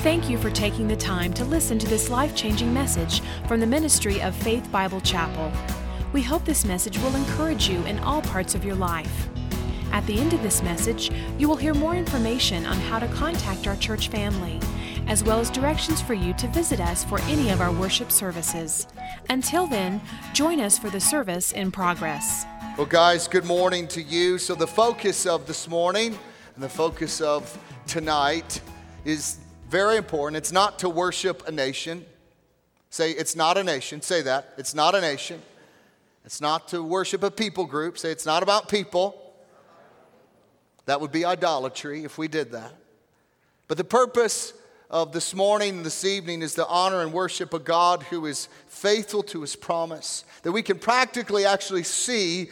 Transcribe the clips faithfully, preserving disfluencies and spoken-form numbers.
Thank you for taking the time to listen to this life-changing message from the ministry of Faith Bible Chapel. We hope this message will encourage you in all parts of your life. At the end of this message, you will hear more information on how to contact our church family, as well as directions for you to visit us for any of our worship services. Until then, join us for the service in progress. Well, guys, good morning to you. So the focus of this morning and the focus of tonight is very important. It's not to worship a nation. Say, it's not a nation. Say that. It's not a nation. It's not to worship a people group. Say, it's not about people. That would be idolatry if we did that. But the purpose of this morning and this evening is to honor and worship a God who is faithful to His promise. That we can practically actually see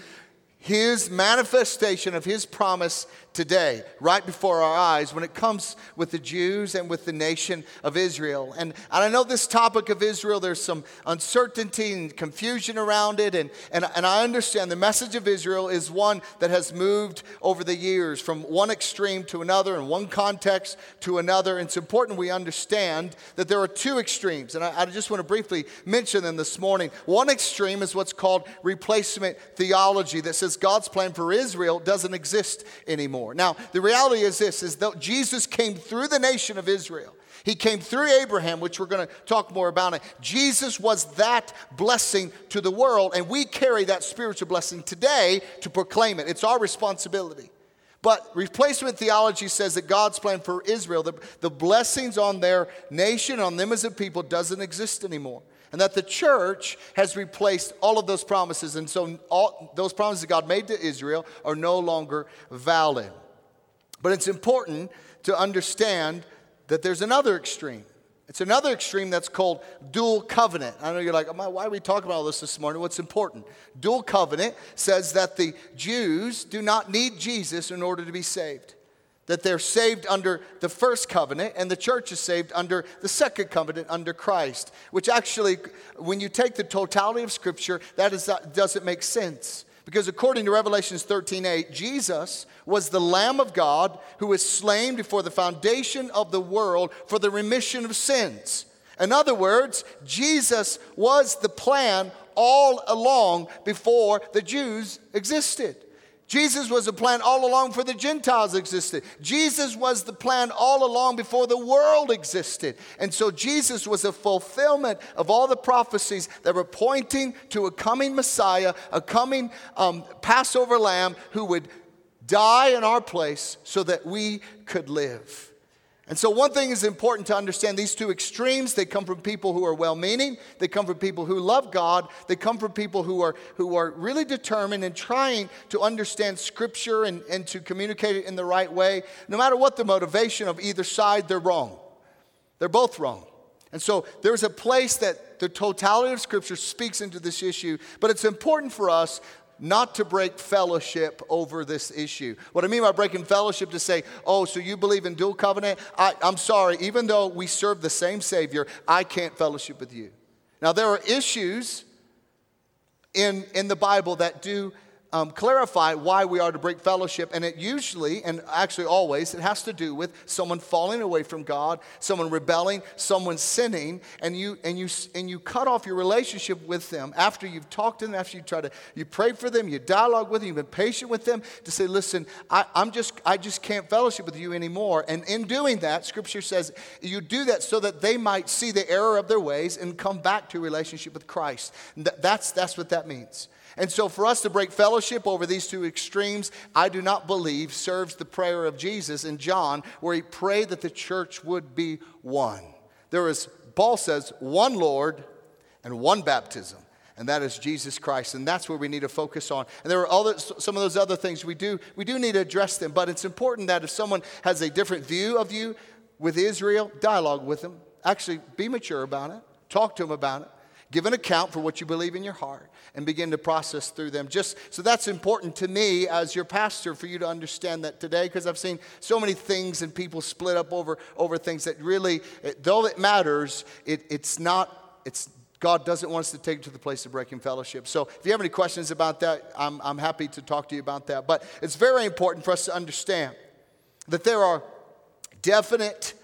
His manifestation of His promise today, right before our eyes, when it comes with the Jews and with the nation of Israel. And, and I know this topic of Israel, there's some uncertainty and confusion around it. And, and, and I understand the message of Israel is one that has moved over the years from one extreme to another and one context to another. And it's important we understand that there are two extremes. And I, I just want to briefly mention them this morning. One extreme is what's called replacement theology that says God's plan for Israel doesn't exist anymore. Now, the reality is this, is that Jesus came through the nation of Israel. He came through Abraham, which we're going to talk more about. It. Jesus was that blessing to the world, and we carry that spiritual blessing today to proclaim it. It's our responsibility. But replacement theology says that God's plan for Israel, the, the blessings on their nation, on them as a people, doesn't exist anymore. And that the church has replaced all of those promises. And so all those promises that God made to Israel are no longer valid. But it's important to understand that there's another extreme. It's another extreme that's called dual covenant. I know you're like, why are we talking about all this this morning? What's important? Dual covenant says that the Jews do not need Jesus in order to be saved. That they're saved under the first covenant, and the church is saved under the second covenant, under Christ. Which actually, when you take the totality of Scripture, that is, that doesn't make sense. Because according to Revelation thirteen eight, Jesus was the Lamb of God who was slain before the foundation of the world for the remission of sins. In other words, Jesus was the plan all along before the Jews existed. Jesus was the plan all along for the Gentiles existed. Jesus was the plan all along before the world existed. And so Jesus was a fulfillment of all the prophecies that were pointing to a coming Messiah, a coming um, Passover lamb who would die in our place so that we could live. And so one thing is important to understand, these two extremes, they come from people who are well-meaning, they come from people who love God, they come from people who are who are really determined and trying to understand Scripture and, and to communicate it in the right way. No matter what the motivation of either side, they're wrong. They're both wrong. And so there's a place that the totality of Scripture speaks into this issue, but it's important for us not to break fellowship over this issue. What I mean by breaking fellowship to say, oh, so you believe in dual covenant? I, I'm sorry, even though we serve the same Savior, I can't fellowship with you. Now, there are issues in, in the Bible that do Um, clarify why we are to break fellowship, and it usually, and actually always, it has to do with someone falling away from God, someone rebelling, someone sinning, and you and you and you cut off your relationship with them after you've talked to them, after you try to you pray for them, you dialogue with them, you've been patient with them to say, listen, I, I'm just I just can't fellowship with you anymore. And in doing that, Scripture says you do that so that they might see the error of their ways and come back to a relationship with Christ. That's that's what that means. And so for us to break fellowship over these two extremes, I do not believe serves the prayer of Jesus in John, where he prayed that the church would be one. There is, Paul says, one Lord and one baptism, and that is Jesus Christ. And that's where we need to focus on. And there are other, some of those other things we do, we do need to address them. But it's important that if someone has a different view of you with Israel, dialogue with them. Actually, be mature about it. Talk to them about it. Give an account for what you believe in your heart and begin to process through them. Just so that's important to me as your pastor for you to understand that today, because I've seen so many things and people split up over, over things that really, though it matters, it, it's not, it's God doesn't want us to take it to the place of breaking fellowship. So if you have any questions about that, I'm, I'm happy to talk to you about that. But it's very important for us to understand that there are definite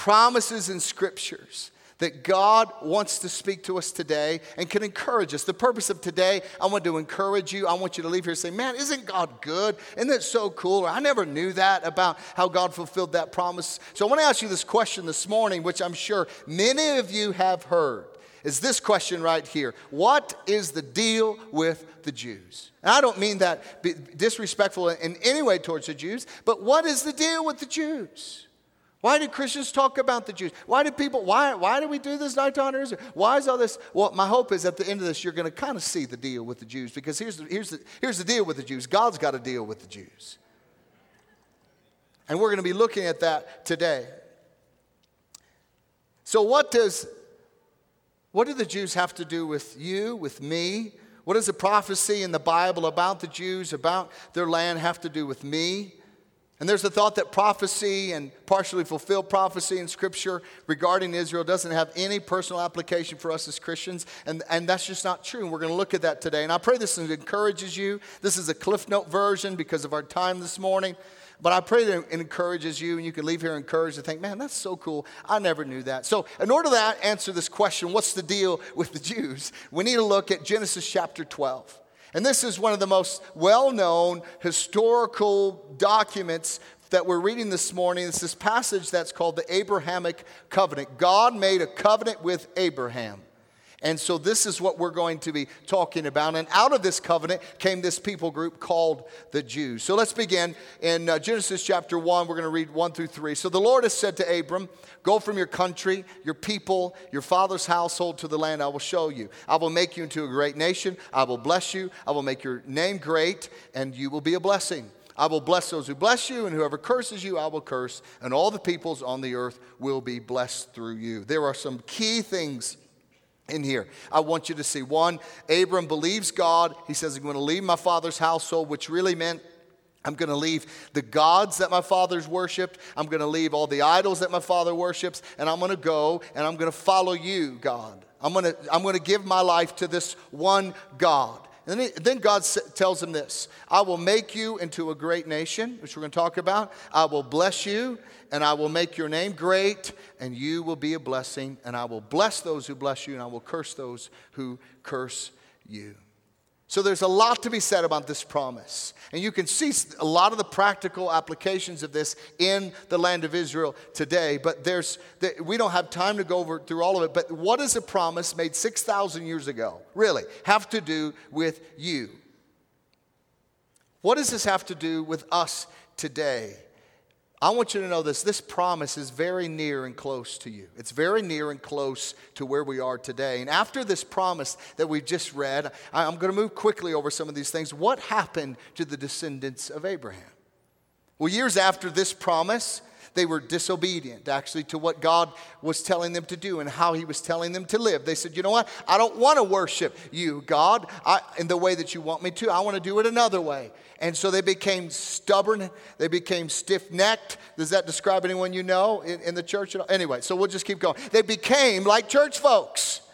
promises in scriptures that God wants to speak to us today and can encourage us. The purpose of today, I want to encourage you. I want you to leave here and say, man, isn't God good? Isn't that so cool? Or I never knew that about how God fulfilled that promise. So I want to ask you this question this morning, which I'm sure many of you have heard, is this question right here. What is the deal with the Jews? And I don't mean that be disrespectful in any way towards the Jews, but what is the deal with the Jews? Why do Christians talk about the Jews? Why do people, why, why do we do this night to honor Israel? Why is all this? Well, my hope is at the end of this, you're going to kind of see the deal with the Jews, because here's the, here's the, here's the deal with the Jews. God's got to deal with the Jews. And we're going to be looking at that today. So what does, what do the Jews have to do with you, with me? What does the prophecy in the Bible about the Jews, about their land have to do with me? And there's a thought that prophecy and partially fulfilled prophecy in Scripture regarding Israel doesn't have any personal application for us as Christians. And, and that's just not true. And we're going to look at that today. And I pray this encourages you. This is a Cliff Note version because of our time this morning. But I pray that it encourages you, and you can leave here encouraged to think, man, that's so cool. I never knew that. So in order to answer this question, what's the deal with the Jews? We need to look at Genesis chapter twelve. And this is one of the most well-known historical documents that we're reading this morning. It's this passage that's called the Abrahamic covenant. God made a covenant with Abraham. And so this is what we're going to be talking about. And out of this covenant came this people group called the Jews. So let's begin in uh, Genesis chapter one. We're going to read one through three. So the Lord has said to Abram, go from your country, your people, your father's household to the land I will show you. I will make you into a great nation. I will bless you. I will make your name great, and you will be a blessing. I will bless those who bless you, and whoever curses you, I will curse. And all the peoples on the earth will be blessed through you. There are some key things in here I want you to see. One, Abram believes God. He says, I'm going to leave my father's household, which really meant I'm going to leave the gods that my fathers worshiped. I'm going to leave all the idols that my father worships, and I'm going to go and I'm going to follow you, God. I'm going to, I'm going to give my life to this one God. And then, then God tells him this, I will make you into a great nation, which we're going to talk about. I will bless you, and I will make your name great, and you will be a blessing. And I will bless those who bless you, and I will curse those who curse you. So there's a lot to be said about this promise. And you can see a lot of the practical applications of this in the land of Israel today. But there's, we don't have time to go over through all of it. But what does a promise made six thousand years ago really have to do with you? What does this have to do with us today? I want you to know this. This promise is very near and close to you. It's very near and close to where we are today. And after this promise that we've just read, I'm going to move quickly over some of these things. What happened to the descendants of Abraham? Well, years after this promise, they were disobedient, actually, to what God was telling them to do and how he was telling them to live. They said, you know what? I don't want to worship you, God, I, in the way that you want me to. I want to do it another way. And so they became stubborn. They became stiff-necked. Does that describe anyone you know in, in the church? Anyway, so we'll just keep going. They became like church folks.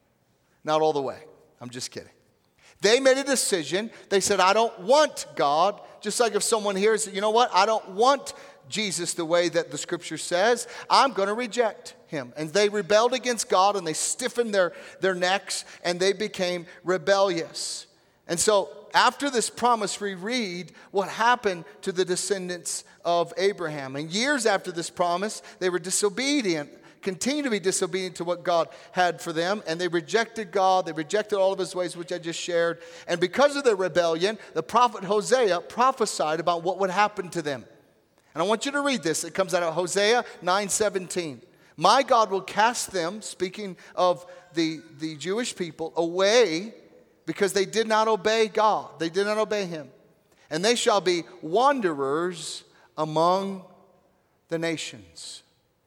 Not all the way. I'm just kidding. They made a decision. They said, I don't want God. Just like if someone here said, you know what? I don't want Jesus the way that the scripture says. I'm going to reject him. And they rebelled against God, and they stiffened their, their necks, and they became rebellious. And so after this promise, we read what happened to the descendants of Abraham. And years after this promise, they were disobedient, continue to be disobedient to what God had for them. And they rejected God. They rejected all of his ways, which I just shared. And because of their rebellion, the prophet Hosea prophesied about what would happen to them. And I want you to read this. It comes out of Hosea nine seventeen. My God will cast them, speaking of the, the Jewish people, away because they did not obey God. They did not obey him. And they shall be wanderers among the nations.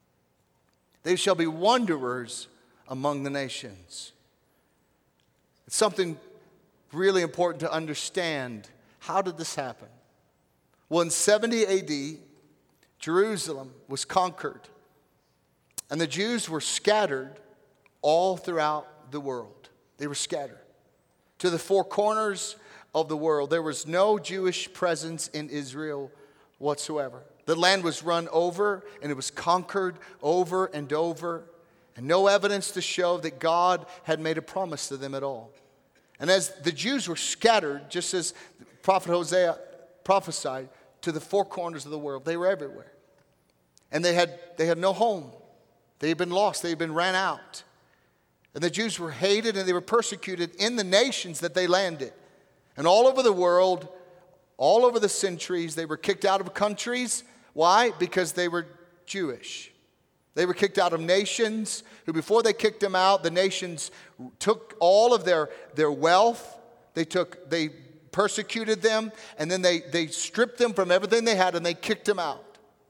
They shall be wanderers among the nations. It's something really important to understand. How did this happen? Well, in seventy A D, Jerusalem was conquered, and the Jews were scattered all throughout the world. They were scattered to the four corners of the world. There was no Jewish presence in Israel whatsoever. The land was run over and it was conquered over and over. And no evidence to show that God had made a promise to them at all. And as the Jews were scattered, just as Prophet Hosea prophesied, to the four corners of the world, they were everywhere. And they had, they had no home. They had been lost. They had been ran out. And the Jews were hated and they were persecuted in the nations that they landed. And all over the world, all over the centuries, they were kicked out of countries. Why? Because they were Jewish. They were kicked out of nations who, before they kicked them out, the nations took all of their, their wealth. They took, they persecuted them, and then they, they stripped them from everything they had, and they kicked them out.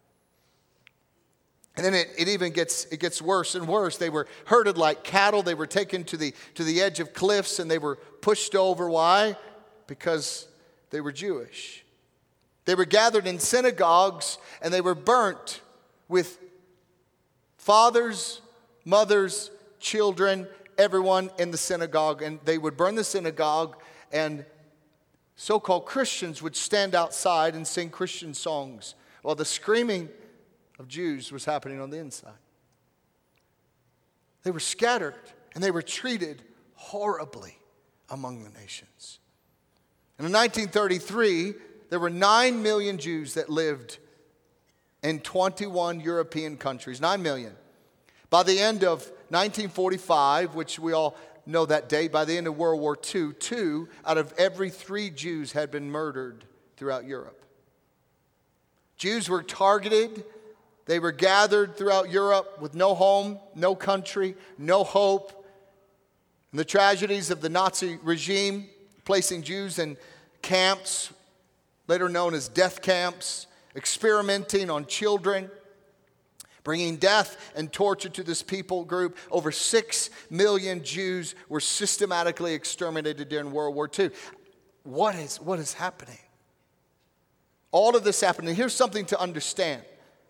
And then it, it even gets, it gets worse and worse. They were herded like cattle. They were taken to the, to the edge of cliffs, and they were pushed over. Why? Because they were Jewish. They were gathered in synagogues, and they were burnt with fathers, mothers, children, everyone in the synagogue. And they would burn the synagogue, and so-called Christians would stand outside and sing Christian songs while the screaming of Jews was happening on the inside. They were scattered, and they were treated horribly among the nations. And in nineteen thirty-three, there were nine million Jews that lived in twenty-one European countries. nine million. By the end of nineteen forty-five, which we all know that date, by the end of World War Two, two out of every three Jews had been murdered throughout Europe. Jews were targeted. They were gathered throughout Europe with no home, no country, no hope. And the tragedies of the Nazi regime, placing Jews in camps, later known as death camps, experimenting on children, bringing death and torture to this people group. Over six million Jews were systematically exterminated during World War Two. What is, what is happening? All of this happened. And here's something to understand.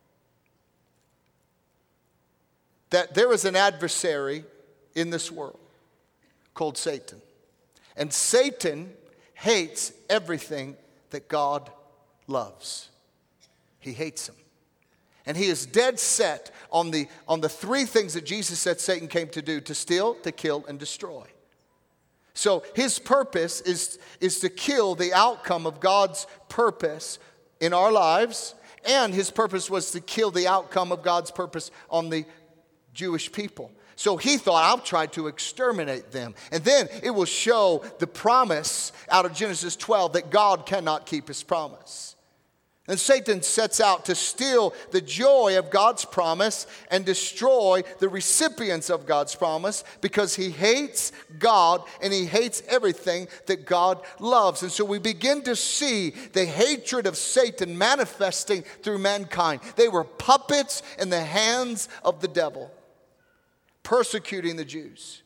That there is an adversary in this world called Satan. And Satan hates everything that God loves. He hates him. And he is dead set on the, on the three things that Jesus said Satan came to do: to steal, to kill, and destroy. So his purpose is, is to kill the outcome of God's purpose in our lives. And his purpose was to kill the outcome of God's purpose on the Jewish people. So he thought, I'll try to exterminate them. And then it will show the promise out of Genesis twelve that God cannot keep his promise. And Satan sets out to steal the joy of God's promise and destroy the recipients of God's promise, because he hates God and he hates everything that God loves. And so we begin to see the hatred of Satan manifesting through mankind. They were puppets in the hands of the devil, persecuting the Jews.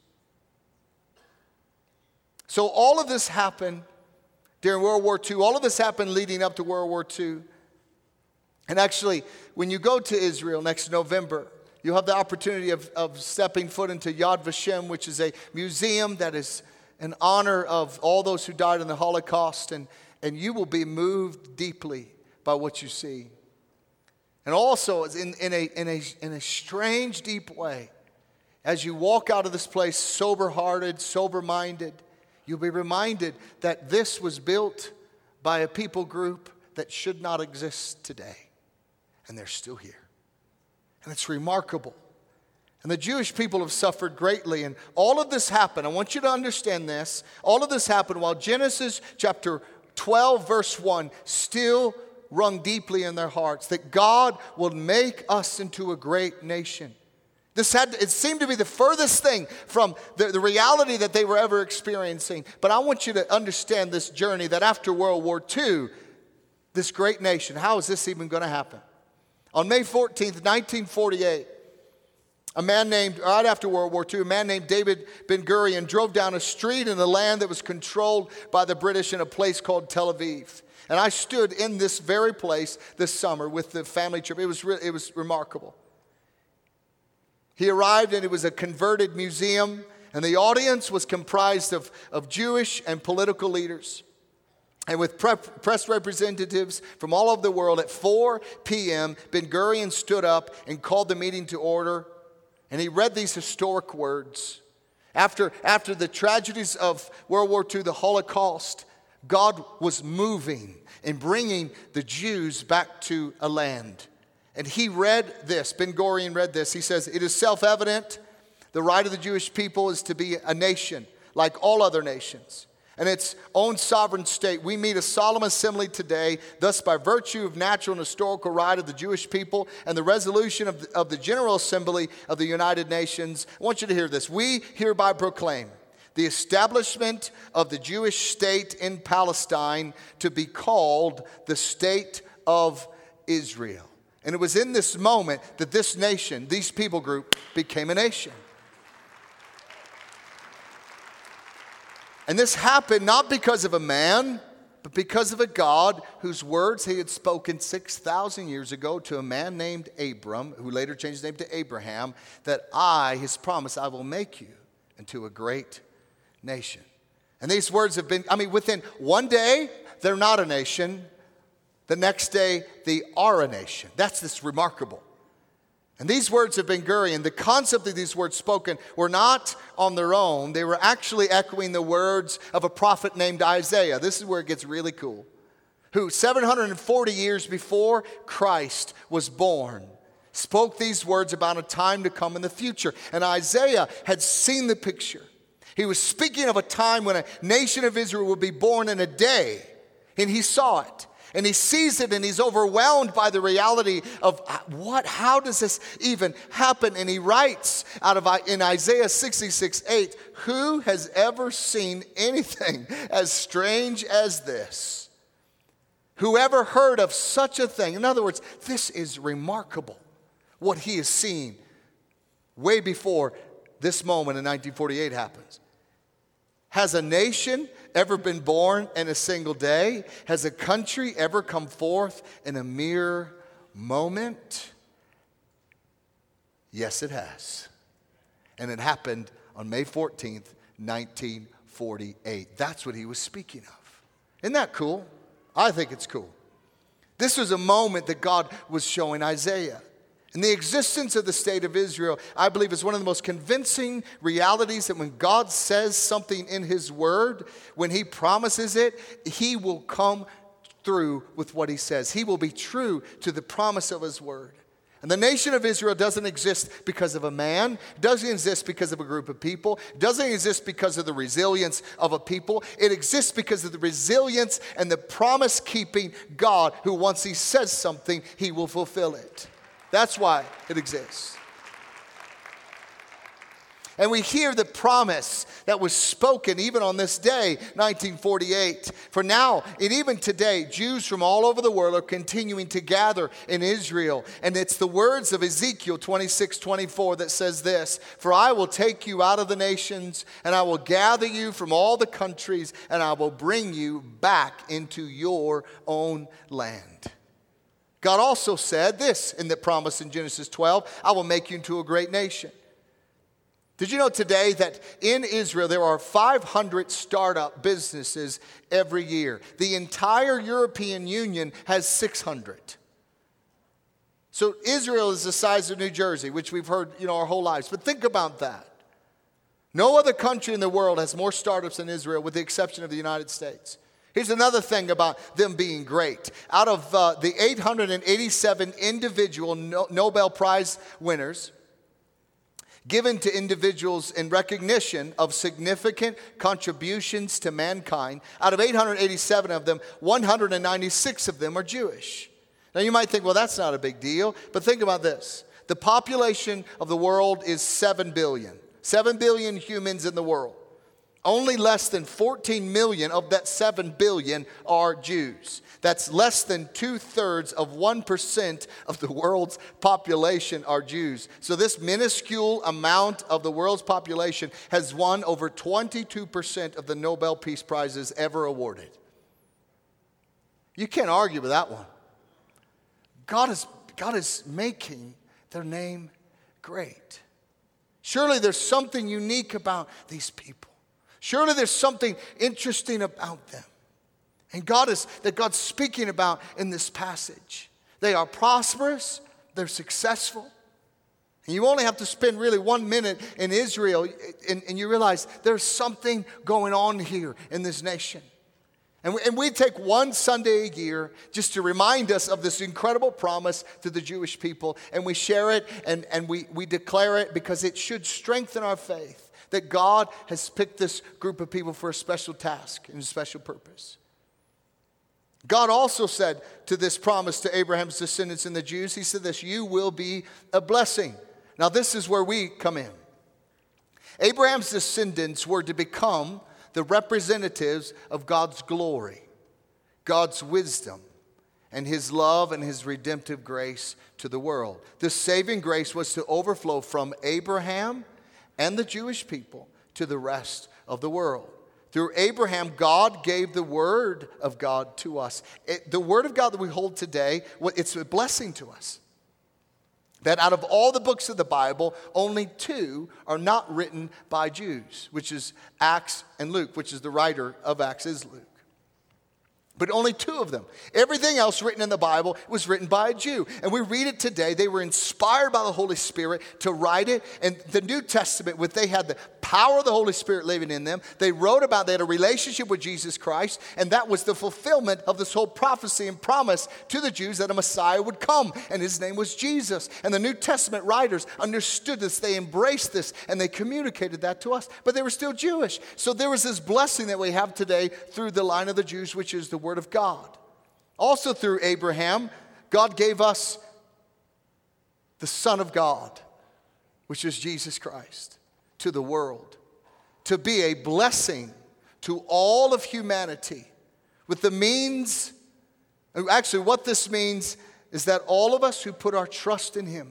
So all of this happened during World War Two. All of this happened leading up to World War Two. And actually, when you go to Israel next November, you'll have the opportunity of, of stepping foot into Yad Vashem, which is a museum that is in honor of all those who died in the Holocaust. And, and you will be moved deeply by what you see. And also, in, in, a, in, a, in a strange, deep way, as you walk out of this place sober-hearted, sober-minded, you'll be reminded that this was built by a people group that should not exist today. And they're still here. And it's remarkable. And the Jewish people have suffered greatly. And all of this happened. I want you to understand this. All of this happened while Genesis chapter twelve, verse one, still rung deeply in their hearts, that God will make us into a great nation. This had, it seemed to be the furthest thing from the, the reality that they were ever experiencing. But I want you to understand this journey, that after World War Two, this great nation, how is this even going to happen? On May fourteenth, nineteen forty-eight, a man named, right after World War Two, a man named David Ben-Gurion drove down a street in a land that was controlled by the British in a place called Tel Aviv. And I stood in this very place this summer with the family trip. It was, re- it was remarkable. He arrived and it was a converted museum, and the audience was comprised of, of Jewish and political leaders. And with press representatives from all over the world, at four p.m., Ben-Gurion stood up and called the meeting to order. And he read these historic words. After, after the tragedies of World War Two, the Holocaust, God was moving and bringing the Jews back to a land. And he read this. Ben-Gurion read this. He says, "It is self-evident the right of the Jewish people is to be a nation like all other nations, and its own sovereign state. We meet a solemn assembly today, thus by virtue of natural and historical right of the Jewish people and the resolution of the, of the General Assembly of the United Nations." I want you to hear this. "We hereby proclaim the establishment of the Jewish state in Palestine to be called the State of Israel." And it was in this moment that this nation, these people group, became a nation. And this happened not because of a man, but because of a God whose words he had spoken six thousand years ago to a man named Abram, who later changed his name to Abraham, that I, his promise, I will make you into a great nation. And these words have been, I mean, within one day, they're not a nation. The next day, they are a nation. That's this remarkable. And these words of Ben-Gurion, the concept of these words spoken were not on their own. They were actually echoing the words of a prophet named Isaiah. This is where it gets really cool. Who seven hundred forty years before Christ was born, spoke these words about a time to come in the future. And Isaiah had seen the picture. He was speaking of a time when a nation of Israel would be born in a day. And he saw it. And he sees it and he's overwhelmed by the reality of what, how does this even happen? And he writes out of in Isaiah sixty-six eight, "Who has ever seen anything as strange as this? Whoever heard of such a thing?" In other words, this is remarkable what he is seeing way before this moment in nineteen forty-eight happens. Has a nation ever been born in a single day? Has a country ever come forth in a mere moment? Yes, it has. And it happened on May fourteenth, nineteen forty-eight. That's what he was speaking of. Isn't that cool? I think it's cool. This was a moment that God was showing Isaiah. And the existence of the state of Israel, I believe, is one of the most convincing realities that when God says something in his word, when he promises it, he will come through with what he says. He will be true to the promise of his word. And the nation of Israel doesn't exist because of a man. It doesn't exist because of a group of people. It doesn't exist because of the resilience of a people. It exists because of the resilience and the promise-keeping God who once he says something, he will fulfill it. That's why it exists. And we hear the promise that was spoken even on this day, nineteen forty-eight. For now, and even today, Jews from all over the world are continuing to gather in Israel. And it's the words of Ezekiel twenty-six twenty-four that says this: "For I will take you out of the nations, and I will gather you from all the countries, and I will bring you back into your own land." God also said this in the promise in Genesis twelve, "I will make you into a great nation." Did you know today that in Israel there are five hundred startup businesses every year? The entire European Union has six hundred. So Israel is the size of New Jersey, which we've heard, you know, our whole lives. But think about that. No other country in the world has more startups than Israel, with the exception of the United States. Here's another thing about them being great. Out of uh, the eight hundred eighty-seven individual no- Nobel Prize winners given to individuals in recognition of significant contributions to mankind, out of eight hundred eighty-seven of them, one hundred ninety-six of them are Jewish. Now you might think, well, that's not a big deal, but think about this. The population of the world is seven billion. seven billion humans in the world. Only less than fourteen million of that seven billion are Jews. That's less than two-thirds of one percent of the world's population are Jews. So this minuscule amount of the world's population has won over twenty-two percent of the Nobel Peace Prizes ever awarded. You can't argue with that one. God is, God is making their name great. Surely there's something unique about these people. Surely there's something interesting about them. And God is, that God's speaking about in this passage. They are prosperous, they're successful. And you only have to spend really one minute in Israel and, and you realize there's something going on here in this nation. And we, and we take one Sunday a year just to remind us of this incredible promise to the Jewish people. And we share it and, and we, we declare it because it should strengthen our faith that God has picked this group of people for a special task and a special purpose. God also said to this promise to Abraham's descendants and the Jews, he said this, you will be a blessing. Now this is where we come in. Abraham's descendants were to become the representatives of God's glory, God's wisdom, and his love and his redemptive grace to the world. This saving grace was to overflow from Abraham and the Jewish people to the rest of the world. Through Abraham, God gave the word of God to us. It, the word of God that we hold today, it's a blessing to us. That out of all the books of the Bible, only two are not written by Jews, which is Acts and Luke, which is the writer of Acts is Luke. But only two of them. Everything else written in the Bible was written by a Jew. And we read it today. They were inspired by the Holy Spirit to write it. And the New Testament, when they had the power of the Holy Spirit living in them, they wrote about, they had a relationship with Jesus Christ. And that was the fulfillment of this whole prophecy and promise to the Jews that a Messiah would come. And his name was Jesus. And the New Testament writers understood this. They embraced this. And they communicated that to us. But they were still Jewish. So there was this blessing that we have today through the line of the Jews, which is the Word of God. Also through Abraham, God gave us the Son of God, which is Jesus Christ, to the world, to be a blessing to all of humanity with the means, actually what this means is that all of us who put our trust in him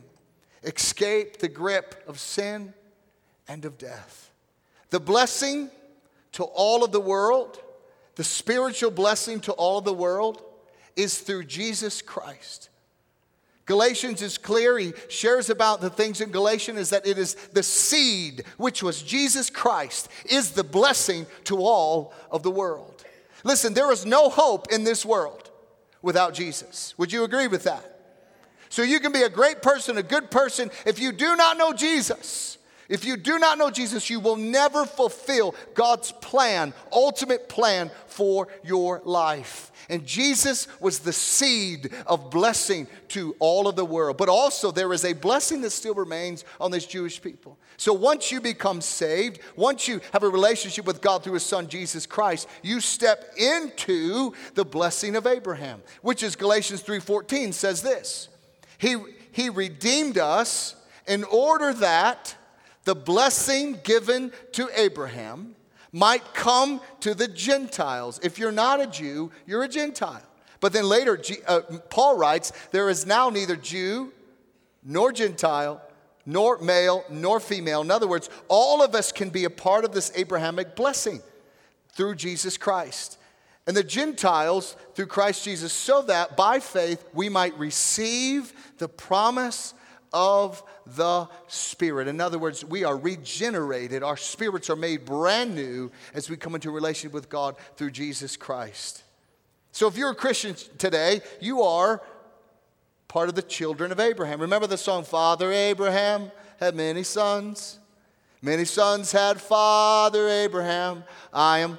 escape the grip of sin and of death. The blessing to all of the world, the spiritual blessing to all of the world is through Jesus Christ. Galatians is clear. He shares about the things in Galatians is that it is the seed, which was Jesus Christ, is the blessing to all of the world. Listen, there is no hope in this world without Jesus. Would you agree with that? So you can be a great person, a good person, if you do not know Jesus. If you do not know Jesus, you will never fulfill God's plan, ultimate plan for your life. And Jesus was the seed of blessing to all of the world. But also there is a blessing that still remains on this Jewish people. So once you become saved, once you have a relationship with God through his son Jesus Christ, you step into the blessing of Abraham, which is Galatians three fourteen says this. He, he redeemed us in order that the blessing given to Abraham might come to the Gentiles. If you're not a Jew, you're a Gentile. But then later, uh, Paul writes, there is now neither Jew nor Gentile, nor male nor female. In other words, all of us can be a part of this Abrahamic blessing through Jesus Christ. And the Gentiles through Christ Jesus, so that by faith we might receive the promise of the Spirit. In other words, we are regenerated. Our spirits are made brand new as we come into a relationship with God through Jesus Christ. So if you're a Christian today, you are part of the children of Abraham. Remember the song, Father Abraham had many sons. Many sons had Father Abraham. I am.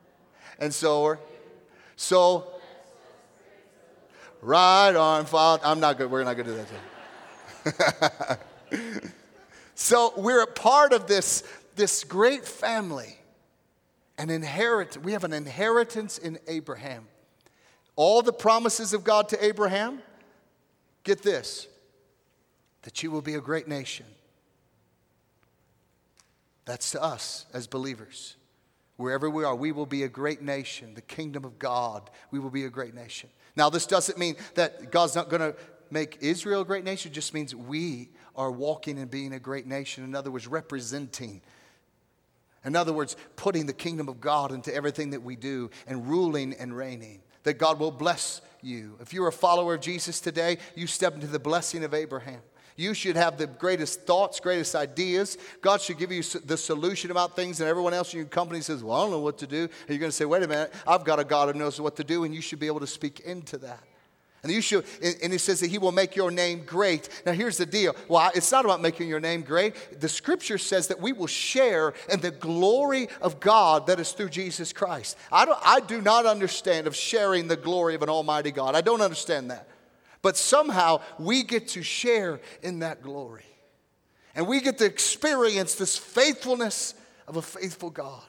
And so are. So, right arm, Father. I'm not good. We're not going to do that today. So we're a part of this, this great family. An inheritance. We have an inheritance in Abraham. All the promises of God to Abraham, get this, that you will be a great nation. That's to us as believers. Wherever we are, we will be a great nation. The kingdom of God, we will be a great nation. Now, this doesn't mean that God's not going to make Israel a great nation. It just means we are walking and being a great nation. In other words, representing. In other words, putting the kingdom of God into everything that we do and ruling and reigning. That God will bless you. If you're a follower of Jesus today, you step into the blessing of Abraham. You should have the greatest thoughts, greatest ideas. God should give you the solution about things, and everyone else in your company says, well, I don't know what to do. And you're going to say, wait a minute, I've got a God who knows what to do, and you should be able to speak into that. And you should, and it says that he will make your name great. Now here's the deal. Well, it's not about making your name great. The scripture says that we will share in the glory of God that is through Jesus Christ. I don't, I do not understand of sharing the glory of an almighty God. I don't understand that. But somehow we get to share in that glory. And we get to experience this faithfulness of a faithful God.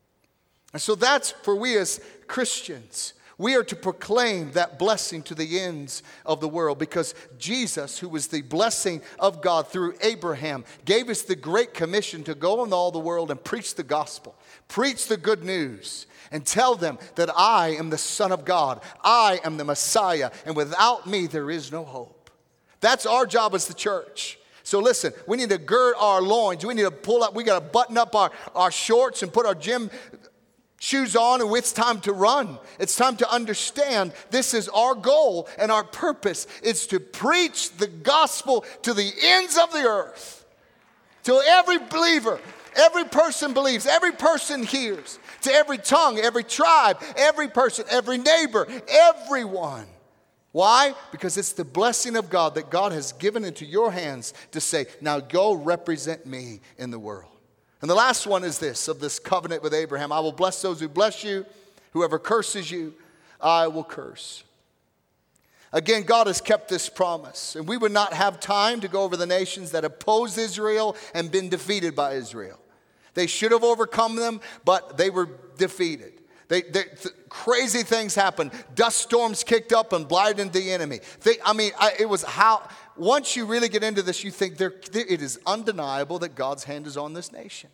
And so that's for we as Christians. We are to proclaim that blessing to the ends of the world because Jesus, who was the blessing of God through Abraham, gave us the great commission to go into all the world and preach the gospel, preach the good news, and tell them that I am the Son of God. I am the Messiah, and without me there is no hope. That's our job as the church. So listen, we need to gird our loins. We need to pull up. We got to button up our, our shorts and put our gym shoes on, and it's time to run. It's time to understand this is our goal and our purpose. It's to preach the gospel to the ends of the earth. To every believer, every person believes, every person hears. To every tongue, every tribe, every person, every neighbor, everyone. Why? Because it's the blessing of God that God has given into your hands to say, now go represent me in the world. And the last one is this, of this covenant with Abraham. I will bless those who bless you. Whoever curses you, I will curse. Again, God has kept this promise. And we would not have time to go over the nations that opposed Israel and been defeated by Israel. They should have overcome them, but they were defeated. They, they, th- crazy things happened. Dust storms kicked up and blinded the enemy. They, I mean, I, it was how... Once you really get into this, you think there, it is undeniable that God's hand is on this nation.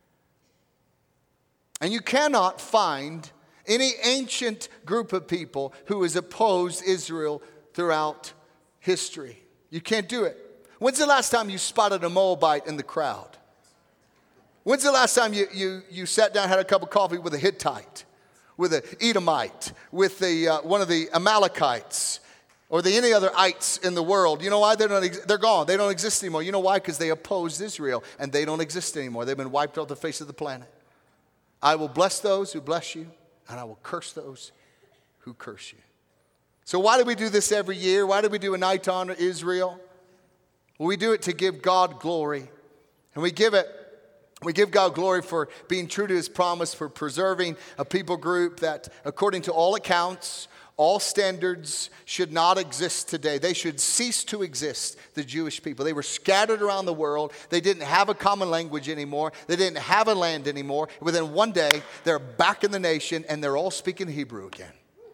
And you cannot find any ancient group of people who has opposed Israel throughout history. You can't do it. When's the last time you spotted a Moabite in the crowd? When's the last time you, you, you sat down and had a cup of coffee with a Hittite, with an Edomite, with the, uh, one of the Amalekites, or the any other ites in the world? You know why? They don't ex- they're gone. They don't exist anymore. You know why? Because they opposed Israel, and they don't exist anymore. They've been wiped off the face of the planet. I will bless those who bless you, and I will curse those who curse you. So why do we do this every year? Why do we do a night to honor Israel? Well, we do it to give God glory. And we give it, we give God glory for being true to his promise, for preserving a people group that, according to all accounts, all standards, should not exist today. They should cease to exist, the Jewish people. They were scattered around the world. They didn't have a common language anymore. They didn't have a land anymore. Within one day, they're back in the nation, and they're all speaking Hebrew again.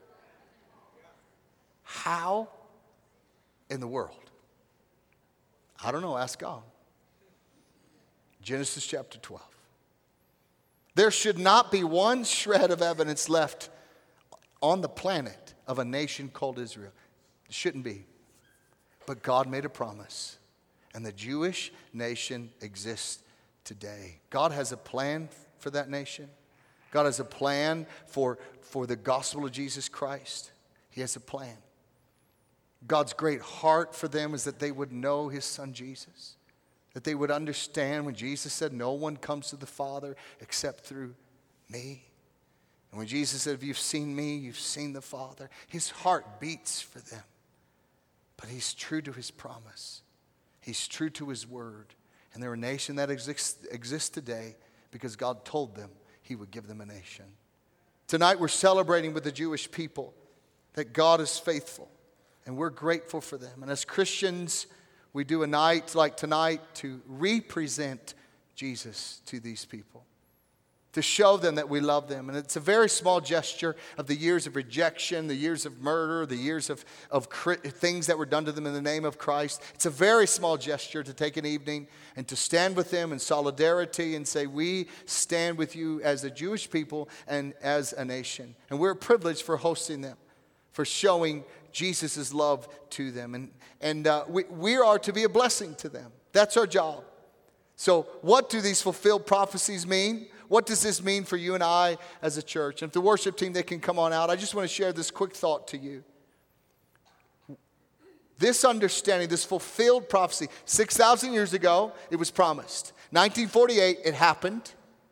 How in the world? I don't know. Ask God. Genesis chapter twelve. There should not be one shred of evidence left on the planet of a nation called Israel. It shouldn't be. But God made a promise. And the Jewish nation exists today. God has a plan for that nation. God has a plan for, for the gospel of Jesus Christ. He has a plan. God's great heart for them is that they would know his son Jesus. That they would understand when Jesus said, no one comes to the Father except through me. And when Jesus said, if you've seen me, you've seen the Father. His heart beats for them. But he's true to his promise. He's true to his word. And they're a nation that exists, exists today because God told them he would give them a nation. Tonight we're celebrating with the Jewish people that God is faithful. And we're grateful for them. And as Christians, we do a night like tonight to represent Jesus to these people. To show them that we love them. And it's a very small gesture of the years of rejection, the years of murder, the years of, of cri- things that were done to them in the name of Christ. It's a very small gesture to take an evening and to stand with them in solidarity and say, we stand with you as a Jewish people and as a nation. And we're privileged for hosting them, for showing Jesus' love to them. And, and uh, we, we are to be a blessing to them. That's our job. So what do these fulfilled prophecies mean? What does this mean for you and I as a church? And if the worship team, they can come on out. I just want to share this quick thought to you. This understanding, this fulfilled prophecy, six thousand years ago, it was promised. nineteen forty-eight, it happened.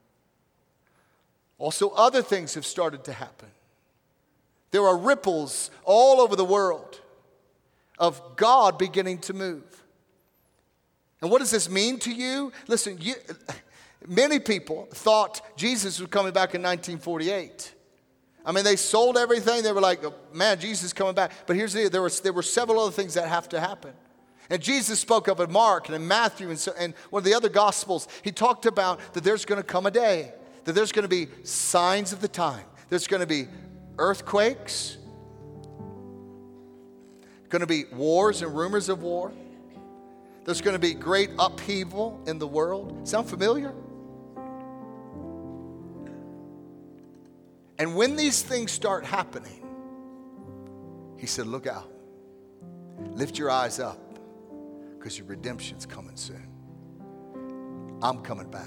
Also, other things have started to happen. There are ripples all over the world of God beginning to move. And what does this mean to you? Listen, you, many people thought Jesus was coming back in nineteen forty-eight. I mean, they sold everything. They were like, oh, man, Jesus is coming back. But here's the deal. There, was, there were several other things that have to happen. And Jesus spoke of in Mark and in Matthew and, so, and one of the other Gospels. He talked about that there's going to come a day, that there's going to be signs of the time. There's going to be earthquakes, going to be wars and rumors of war. There's going to be great upheaval in the world. Sound familiar? And when these things start happening, he said, look out. Lift your eyes up because your redemption's coming soon. I'm coming back.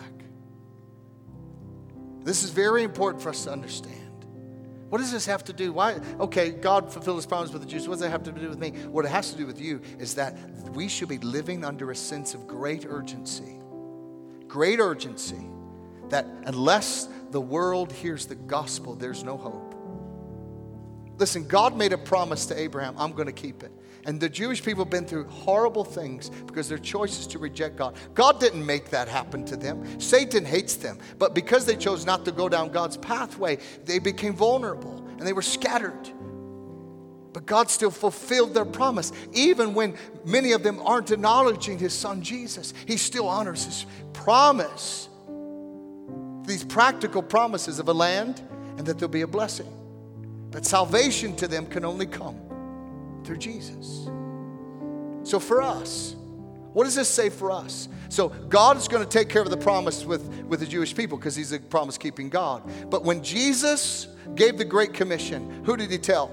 This is very important for us to understand. What does this have to do? Why? Okay, God fulfilled his promise with the Jews. What does that have to do with me? What it has to do with you is that we should be living under a sense of great urgency. Great urgency that unless the world hears the gospel, there's no hope. Listen, God made a promise to Abraham, I'm going to keep it. And the Jewish people have been through horrible things because their choices to reject God. God didn't make that happen to them. Satan hates them. But because they chose not to go down God's pathway, they became vulnerable and they were scattered. But God still fulfilled their promise. Even when many of them aren't acknowledging his son Jesus, he still honors his promise. These practical promises of a land and that there'll be a blessing. But salvation to them can only come through Jesus. So for us, what does this say for us? So God is going to take care of the promise with, with the Jewish people because he's a promise-keeping God. But when Jesus gave the Great Commission, who did he tell?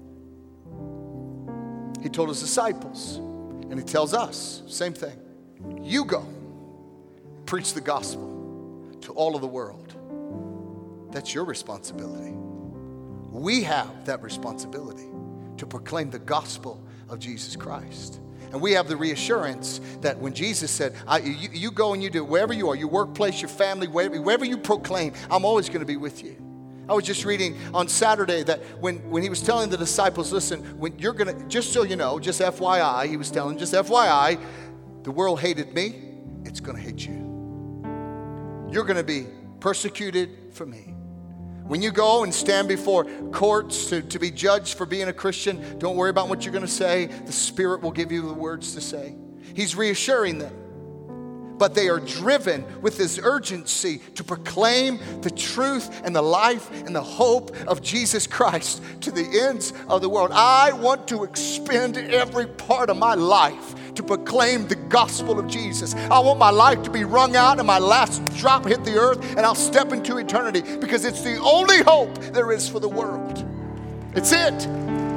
He told his disciples. And he tells us, same thing. You go, preach the gospel to all of the world. That's your responsibility. We have that responsibility to proclaim the gospel of Jesus Christ. And we have the reassurance that when Jesus said, I, you, you go and you do it wherever you are, your workplace, your family, wherever, wherever you proclaim, I'm always going to be with you. I was just reading on Saturday that when, when he was telling the disciples, listen, when you're going to, just so you know, just F Y I, he was telling, just F Y I, the world hated me, it's going to hate you. You're going to be persecuted for me. When you go and stand before courts to, to be judged for being a Christian, don't worry about what you're going to say. The Spirit will give you the words to say. He's reassuring them. But they are driven with this urgency to proclaim the truth and the life and the hope of Jesus Christ to the ends of the world. I want to expend every part of my life to proclaim the gospel of Jesus. I want my life to be wrung out and my last drop hit the earth and I'll step into eternity because it's the only hope there is for the world. It's it.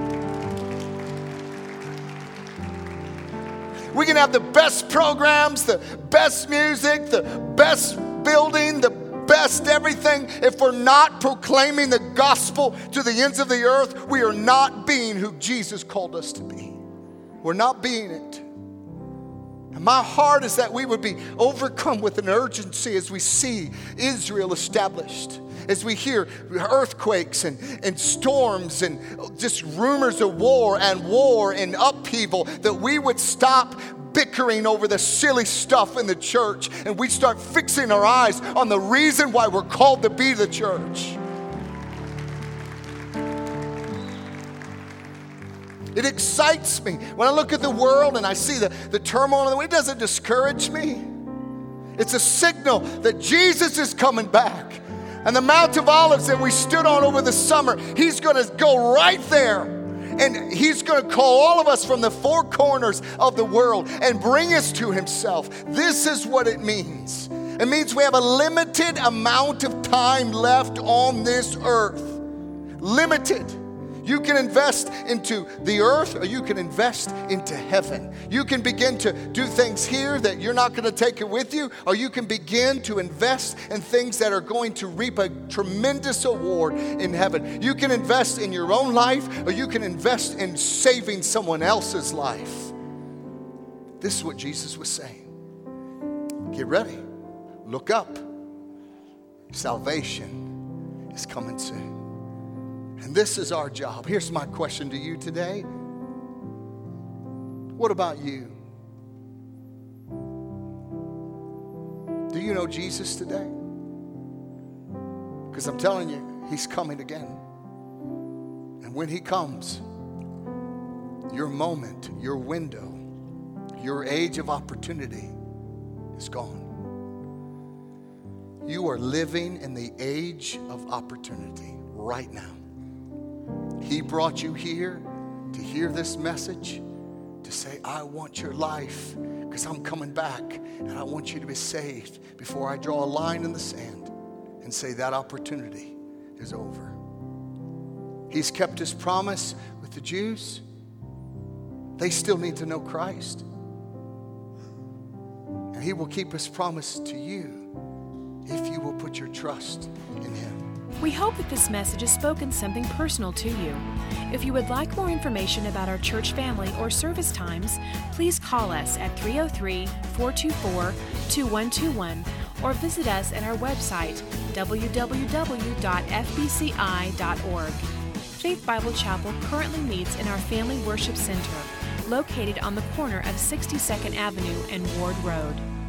We can have the best programs, the best music, the best building, the best everything. If we're not proclaiming the gospel to the ends of the earth, we are not being who Jesus called us to be. We're not being it. And my heart is that we would be overcome with an urgency as we see Israel established. As we hear earthquakes and, and storms and just rumors of war and war and upheaval, that we would stop bickering over the silly stuff in the church and we start fixing our eyes on the reason why we're called to be the church. It excites me. When I look at the world and I see the, the turmoil in the way, it doesn't discourage me. It's a signal that Jesus is coming back. And the Mount of Olives that we stood on over the summer, he's going to go right there. And he's going to call all of us from the four corners of the world and bring us to himself. This is what it means. It means we have a limited amount of time left on this earth. Limited. You can invest into the earth, or you can invest into heaven. You can begin to do things here that you're not going to take it with you, or you can begin to invest in things that are going to reap a tremendous award in heaven. You can invest in your own life, or you can invest in saving someone else's life. This is what Jesus was saying. Get ready. Look up. Salvation is coming soon. And this is our job. Here's my question to you today. What about you? Do you know Jesus today? Because I'm telling you, he's coming again. And when he comes, your moment, your window, your age of opportunity is gone. You are living in the age of opportunity right now. He brought you here to hear this message, to say, I want your life because I'm coming back and I want you to be saved before I draw a line in the sand and say that opportunity is over. He's kept his promise with the Jews. They still need to know Christ. And he will keep his promise to you if you will put your trust in him. We hope that this message has spoken something personal to you. If you would like more information about our church family or service times, please call us at three oh three, four two four, two one two one or visit us at our website, w w w dot f b c i dot org. Faith Bible Chapel currently meets in our Family Worship Center, located on the corner of sixty-second Avenue and Ward Road.